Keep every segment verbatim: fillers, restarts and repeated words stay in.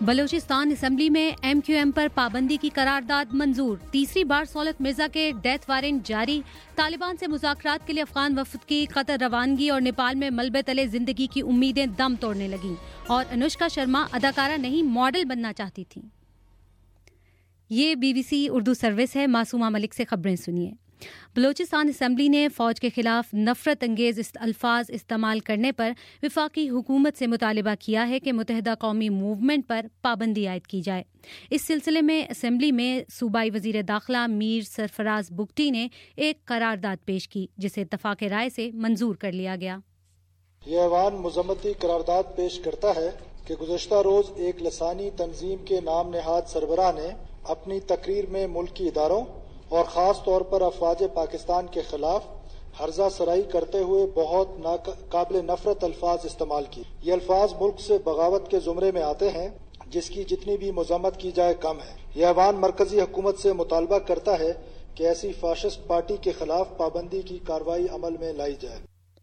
Balochistan assembly میں M Q M پر پابندی کی قرارداد منظور، تیسری بار سولت مرزا کے ڈیتھ وارنٹ جاری۔ طالبان سے مذاکرات کے لیے افغان وفد کی قطر روانگی اور نیپال میں ملبے تلے زندگی کی امیدیں دم توڑنے لگیں، اور انوشکا شرما اداکارہ نہیں ماڈل بننا چاہتی تھیں۔ یہ B B C Urdu service ہے، معصومہ ملک سے خبریں سنیے۔ بلوچستان اسمبلی نے فوج کے خلاف نفرت انگیز الفاظ استعمال کرنے پر وفاقی حکومت سے مطالبہ کیا ہے کہ متحدہ قومی موومنٹ پر پابندی عائد کی جائے۔ اس سلسلے میں اسمبلی میں صوبائی وزیر داخلہ میر سرفراز بگٹی نے ایک قرارداد پیش کی، جسے اتفاق رائے سے منظور کر لیا گیا۔ یہ ایوان مذمتی قرارداد پیش کرتا ہے کہ گزشتہ روز ایک لسانی تنظیم کے نام نہاد سربراہ نے اپنی تقریر میں ملکی اداروں اور خاص طور پر افواج پاکستان کے خلاف ہرزہ سرائی کرتے ہوئے بہت قابل نفرت الفاظ استعمال کی۔ یہ الفاظ ملک سے بغاوت کے زمرے میں آتے ہیں، جس کی جتنی بھی مذمت کی جائے کم ہے۔ یہ ایوان مرکزی حکومت سے مطالبہ کرتا ہے کہ ایسی فاشسٹ پارٹی کے خلاف پابندی کی کارروائی عمل میں لائی جائے۔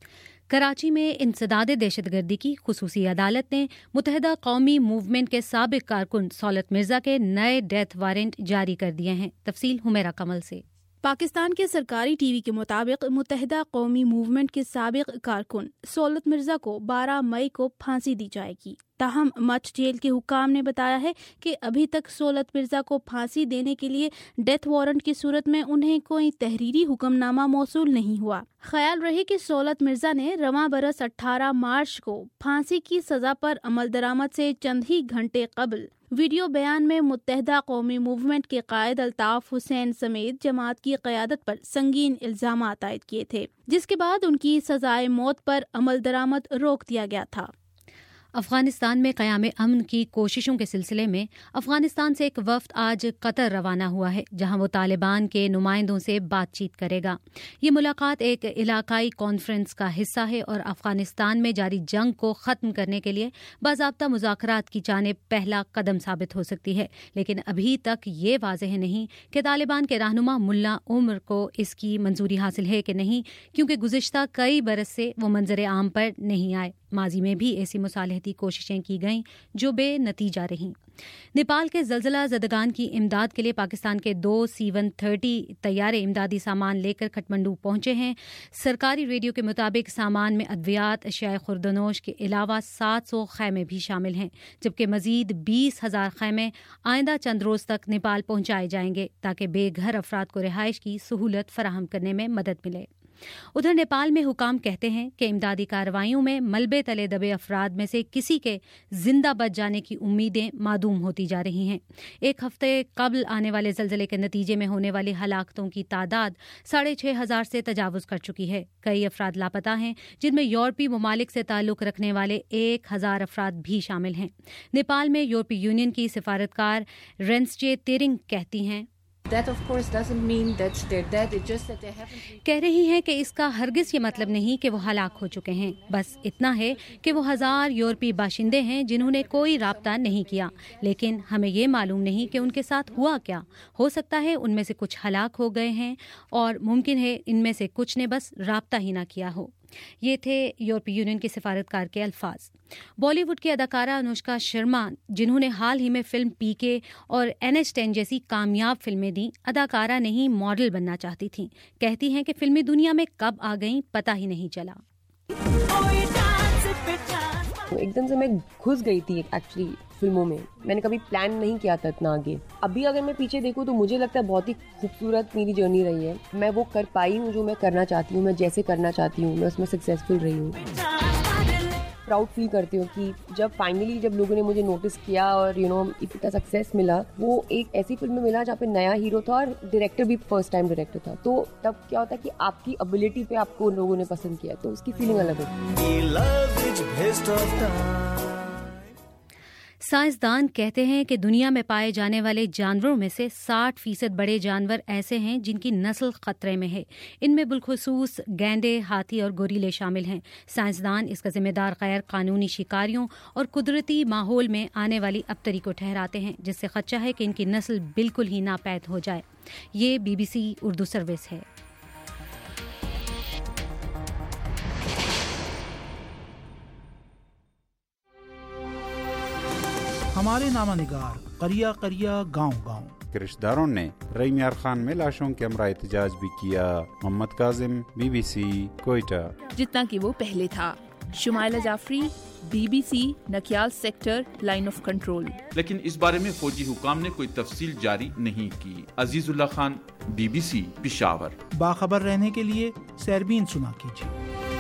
کراچی میں انسداد دہشت گردی کی خصوصی عدالت نے متحدہ قومی موومنٹ کے سابق کارکن سولت مرزا کے نئے ڈیتھ وارنٹ جاری کر دیے ہیں۔ تفصیل ہمیرا کمل سے۔ پاکستان کے سرکاری ٹی وی کے مطابق متحدہ قومی موومنٹ کے سابق کارکن سولت مرزا کو بارہ مئی کو پھانسی دی جائے گی۔ تاہم مچھ جیل کے حکام نے بتایا ہے کہ ابھی تک سولت مرزا کو پھانسی دینے کے لیے ڈیتھ وارنٹ کی صورت میں انہیں کوئی تحریری حکم نامہ موصول نہیں ہوا۔ خیال رہے کہ سولت مرزا نے رواں برس اٹھارہ مارچ کو پھانسی کی سزا پر عمل درآمد سے چند ہی گھنٹے قبل ویڈیو بیان میں متحدہ قومی موومنٹ کے قائد الطاف حسین سمیت جماعت کی قیادت پر سنگین الزامات عائد کیے تھے، جس کے بعد ان کی سزائے موت پر عمل درآمد روک دیا گیا تھا۔ افغانستان میں قیام امن کی کوششوں کے سلسلے میں افغانستان سے ایک وفد آج قطر روانہ ہوا ہے، جہاں وہ طالبان کے نمائندوں سے بات چیت کرے گا۔ یہ ملاقات ایک علاقائی کانفرنس کا حصہ ہے اور افغانستان میں جاری جنگ کو ختم کرنے کے لیے باضابطہ مذاکرات کی جانب پہلا قدم ثابت ہو سکتی ہے، لیکن ابھی تک یہ واضح نہیں کہ طالبان کے رہنما ملا عمر کو اس کی منظوری حاصل ہے کہ نہیں، کیونکہ گزشتہ کئی برس سے وہ منظر عام پر نہیں آئے۔ ماضی میں بھی ایسی مصالحتی کوششیں کی گئیں جو بے نتیجہ رہیں۔ نیپال کے زلزلہ زدگان کی امداد کے لیے پاکستان کے دو سی ون تھرٹی طیارے امدادی سامان لے کر کھٹمنڈو پہنچے ہیں۔ سرکاری ریڈیو کے مطابق سامان میں ادویات، اشیاء خوردنوش کے علاوہ سات سو خیمے بھی شامل ہیں، جبکہ مزید بیس ہزار خیمے آئندہ چند روز تک نیپال پہنچائے جائیں گے تاکہ بے گھر افراد کو رہائش کی سہولت فراہم کرنے میں مدد ملے۔ ادھر نیپال میں حکام کہتے ہیں کہ امدادی کارروائیوں میں ملبے تلے دبے افراد میں سے کسی کے زندہ بچ جانے کی امیدیں معدوم ہوتی جا رہی ہیں۔ ایک ہفتے قبل آنے والے زلزلے کے نتیجے میں ہونے والی ہلاکتوں کی تعداد ساڑھے چھ ہزار سے تجاوز کر چکی ہے۔ کئی افراد لاپتہ ہیں، جن میں یورپی ممالک سے تعلق رکھنے والے ایک ہزار افراد بھی شامل ہیں۔ نیپال میں یورپی یونین کی سفارتکار رینسچے تیرنگ کہتی ہیں That of course doesn't mean that they're dead, it's just that they haven't... کہہ رہی ہیں کہ اس کا ہرگز یہ مطلب نہیں کہ وہ ہلاک ہو چکے ہیں، بس اتنا ہے کہ وہ ہزار یورپی باشندے ہیں جنہوں نے کوئی رابطہ نہیں کیا، لیکن ہمیں یہ معلوم نہیں کہ ان کے ساتھ ہوا کیا۔ ہو سکتا ہے ان میں سے کچھ ہلاک ہو گئے ہیں اور ممکن ہے ان میں سے کچھ نے بس رابطہ ہی نہ کیا ہو۔ یہ تھے یورپی یونین کے سفارتکار کے الفاظ۔ بالی ووڈ کی اداکارہ انوشکا شرما، جنہوں نے حال ہی میں فلم پی کے اور این ایچ ٹین جیسی کامیاب فلمیں دیں، اداکارہ نہیں ماڈل بننا چاہتی تھیں۔ کہتی ہیں کہ فلمی دنیا میں کب آ گئیں پتہ ہی نہیں چلا۔ ایک دم سے میں گھس گئی تھی ایکچولی فلموں میں، میں نے کبھی پلان نہیں کیا تھا اتنا آگے۔ ابھی اگر میں پیچھے دیکھوں تو مجھے لگتا ہے بہت ہی خوبصورت میری جرنی رہی ہے۔ میں وہ کر پائی ہوں جو میں کرنا چاہتی ہوں، میں جیسے کرنا چاہتی ہوں، میں اس میں سکسیزفل رہی ہوں۔ پراؤڈ فیل کرتی ہوں کہ جب فائنلی جب لوگوں نے مجھے نوٹس کیا اور یو نو اتنا سکسیس ملا، وہ ایک ایسی فلم میں ملا جہاں پہ نیا ہیرو تھا اور ڈائریکٹر بھی فرسٹ ٹائم ڈائریکٹر تھا، تو تب کیا ہوتا ہے کہ آپ کی ابیلٹی پہ آپ کو لوگوں نے پسند کیا، تو اس کی فیلنگ الگ ہوتی ہے۔ سائنسدان کہتے ہیں کہ دنیا میں پائے جانے والے جانوروں میں سے ساٹھ فیصد بڑے جانور ایسے ہیں جن کی نسل خطرے میں ہے۔ ان میں بالخصوص گینڈے، ہاتھی اور گوریلے شامل ہیں۔ سائنسدان اس کا ذمہ دار غیر قانونی شکاریوں اور قدرتی ماحول میں آنے والی ابتری کو ٹھہراتے ہیں، جس سے خدشہ ہے کہ ان کی نسل بالکل ہی ناپید ہو جائے۔ یہ B B C Urdu service ہے۔ ہمارے نامہ نگار قریہ قریہ گاؤں گاؤں کے رشتہ داروں نے رئی میار خان میں لاشوں کے ہمراہ احتجاج بھی کیا. Muhammad Kazim, B B C, Quetta. جتنا کہ وہ پہلے تھا. Shumaila Jafri, B B C, Nakial sector, line of control. لیکن اس بارے میں فوجی حکام نے کوئی تفصیل جاری نہیں کی. Azizullah Khan, B B C, Peshawar. باخبر رہنے کے لیے سیربین سنا کیجیے.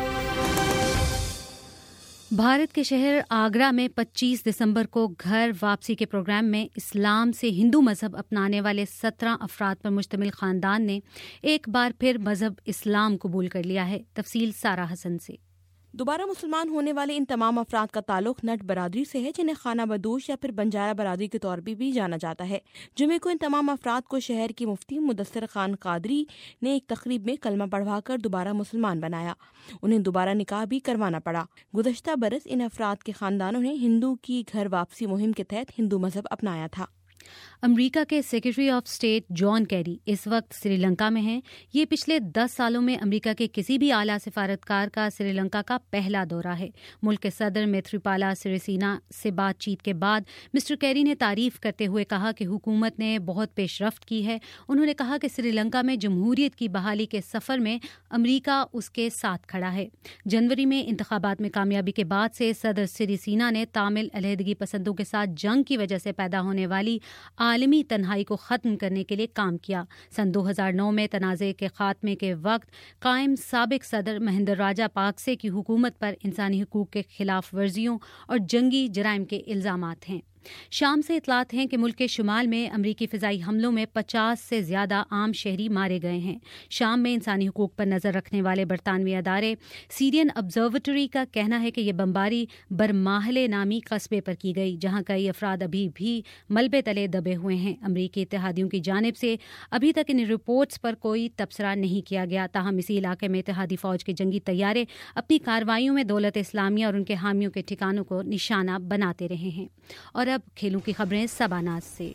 بھارت کے شہر آگرہ میں پچیس دسمبر کو گھر واپسی کے پروگرام میں اسلام سے ہندو مذہب اپنانے والے سترہ افراد پر مشتمل خاندان نے ایک بار پھر مذہب اسلام قبول کر لیا ہے. تفصیل سارہ حسن سے. دوبارہ مسلمان ہونے والے ان تمام افراد کا تعلق نٹ برادری سے ہے، جنہیں خانہ بدوش یا پھر بنجارہ برادری کے طور پر بھی جانا جاتا ہے. جمعے کو ان تمام افراد کو شہر کی مفتی مدثر خان قادری نے ایک تقریب میں کلمہ پڑھوا کر دوبارہ مسلمان بنایا. انہیں دوبارہ نکاح بھی کروانا پڑا. گزشتہ برس ان افراد کے خاندانوں نے ہندو کی گھر واپسی مہم کے تحت ہندو مذہب اپنایا تھا. امریکہ کے secretary of state John Kerry اس وقت سری لنکا میں ہیں. یہ پچھلے دس سالوں میں امریکہ کے کسی بھی اعلیٰ سفارتکار کا سری لنکا کا پہلا دورہ ہے. ملک کے صدر میتھریپالا سریسینا سے بات چیت کے بعد مسٹر کیری نے تعریف کرتے ہوئے کہا کہ حکومت نے بہت پیش رفت کی ہے. انہوں نے کہا کہ سری لنکا میں جمہوریت کی بحالی کے سفر میں امریکہ اس کے ساتھ کھڑا ہے. جنوری میں انتخابات میں کامیابی کے بعد سے صدر سریسینا نے تامل علیحدگی پسندوں کے ساتھ جنگ کی وجہ سے پیدا ہونے والی عالمی تنہائی کو ختم کرنے کے لیے کام کیا. سن دو ہزار نو میں تنازع کے خاتمے کے وقت قائم سابق صدر مہندر راجہ پاکسے کی حکومت پر انسانی حقوق کے خلاف ورزیوں اور جنگی جرائم کے الزامات ہیں. شام سے اطلاعات ہیں کہ ملک کے شمال میں امریکی فضائی حملوں میں پچاس سے زیادہ عام شہری مارے گئے ہیں. شام میں انسانی حقوق پر نظر رکھنے والے برطانوی ادارے سیرین آبزرویٹری کا کہنا ہے کہ یہ بمباری برماہلے نامی قصبے پر کی گئی، جہاں کئی افراد ابھی بھی ملبے تلے دبے ہوئے ہیں. امریکی اتحادیوں کی جانب سے ابھی تک ان رپورٹس پر کوئی تبصرہ نہیں کیا گیا. تاہم اسی علاقے میں اتحادی فوج کے جنگی طیارے اپنی کارروائیوں میں دولت اسلامیہ اور ان کے حامیوں کے ٹھکانوں کو نشانہ بناتے رہے ہیں. اور اب کھیلوں کی خبریں سباناز سے.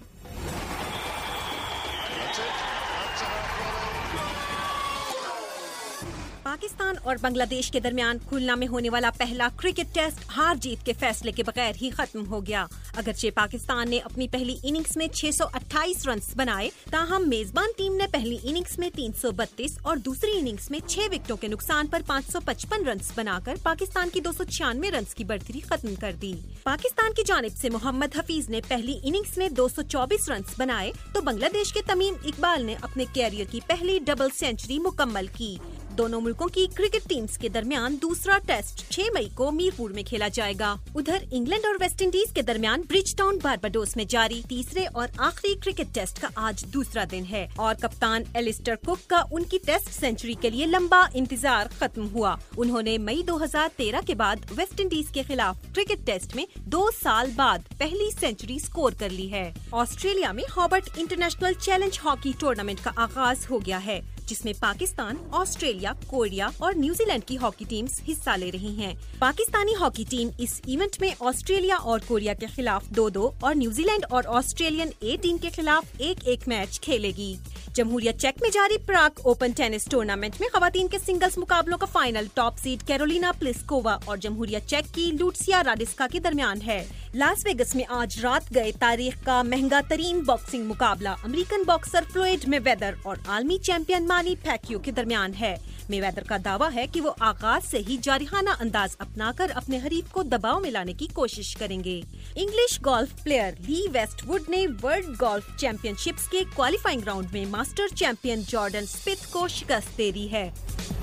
پاکستان اور بنگلہ دیش کے درمیان کھلنا میں ہونے والا پہلا کرکٹ ٹیسٹ ہار جیت کے فیصلے کے بغیر ہی ختم ہو گیا. اگرچہ پاکستان نے اپنی پہلی اننگز میں چھ سو اٹھائیس رنز بنائے، تاہم میزبان ٹیم نے پہلی اننگز میں تین سو بتیس اور دوسری اننگز میں چھ وکٹوں کے نقصان پر پانچ سو پچپن رنز بنا کر پاکستان کی دو سو چھیانوے رنز کی بڑھتری ختم کر دی. پاکستان کی جانب سے محمد حفیظ نے پہلی اننگز میں دو سو چوبیس رنز بنائے تو بنگلہ دیش کے تمیم اقبال نے اپنے کیریئر کی پہلی ڈبل سینچری مکمل کی. دونوں ملکوں کی کرکٹ ٹیمز کے درمیان دوسرا ٹیسٹ چھ مئی کو میرپور میں کھیلا جائے گا. ادھر انگلینڈ اور ویسٹ انڈیز کے درمیان برج ٹاؤن بارباڈوس میں جاری تیسرے اور آخری کرکٹ ٹیسٹ کا آج دوسرا دن ہے اور کپتان ایلسٹر کک کا ان کی ٹیسٹ سینچری کے لیے لمبا انتظار ختم ہوا. انہوں نے مئی دو ہزار تیرہ کے بعد ویسٹ انڈیز کے خلاف کرکٹ ٹیسٹ میں دو سال بعد پہلی سینچری سکور کر لی ہے. آسٹریلیا میں Hobart international challenge hockey tournament کا آغاز ہو گیا ہے، جس میں پاکستان، آسٹریلیا، کوریا اور New Zealand hockey teams حصہ لے رہی ہیں. پاکستانی ہاکی ٹیم اس ایونٹ میں آسٹریلیا اور کوریا کے خلاف دو دو اور New Zealand Australian A team کے خلاف ایک ایک میچ کھیلے گی. جمہوریہ چیک میں جاری پراگ اوپن ٹینس ٹورنامنٹ میں خواتین کے سنگلز مقابلوں کا final top seed Karolina Pliskova اور جمہوریہ چیک کی لوٹسیا رادسکا کے درمیان ہے. لاس ویگس میں آج رات گئے تاریخ کا مہنگا ترین باکسنگ مقابلہ American boxer Floyd Mayweather اور عالمی چیمپئن مانی پیکیو کے درمیان ہے. مے ویدر کا دعویٰ ہے کہ وہ آغاز سے ہی جارحانہ انداز اپنا کر اپنے حریف کو دباؤ میں لانے کی کوشش کریں گے. English golf player Lee Westwood نے ورلڈ گولف چیمپئن شپس کے کوالیفائنگ راؤنڈ میں ماسٹر چیمپئن جارڈن سپتھ کو شکست دے دی ہے.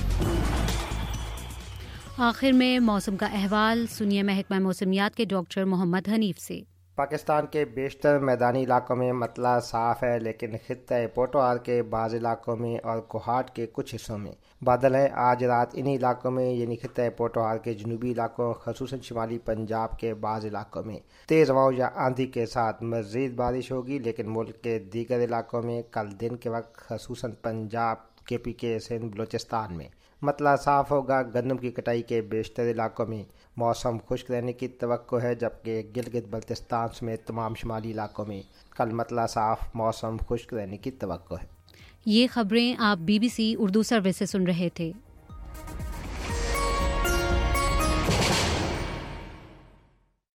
آخر میں موسم کا احوال سنیے محکمہ موسمیات کے ڈاکٹر محمد حنیف سے. پاکستان کے بیشتر میدانی علاقوں میں مطلع صاف ہے، لیکن خطۂ پوٹوہار کے بعض علاقوں میں اور کوہاٹ کے کچھ حصوں میں بادل ہیں. آج رات انہی علاقوں میں یعنی خطۂ پوٹوہار کے جنوبی علاقوں خصوصاً شمالی پنجاب کے بعض علاقوں میں تیز ہواؤں یا آندھی کے ساتھ مزید بارش ہوگی، لیکن ملک کے دیگر علاقوں میں کل دن کے وقت خصوصاً پنجاب، کے پی کے، سندھ، بلوچستان میں مطلع صاف ہوگا. گندم کی کٹائی کے بیشتر علاقوں میں موسم خشک رہنے کی توقع ہے، جبکہ گلگت بلتستان سمیت تمام شمالی علاقوں میں کل مطلع صاف موسم خشک رہنے کی توقع ہے. یہ خبریں آپ B B C Urdu service سے سن رہے تھے.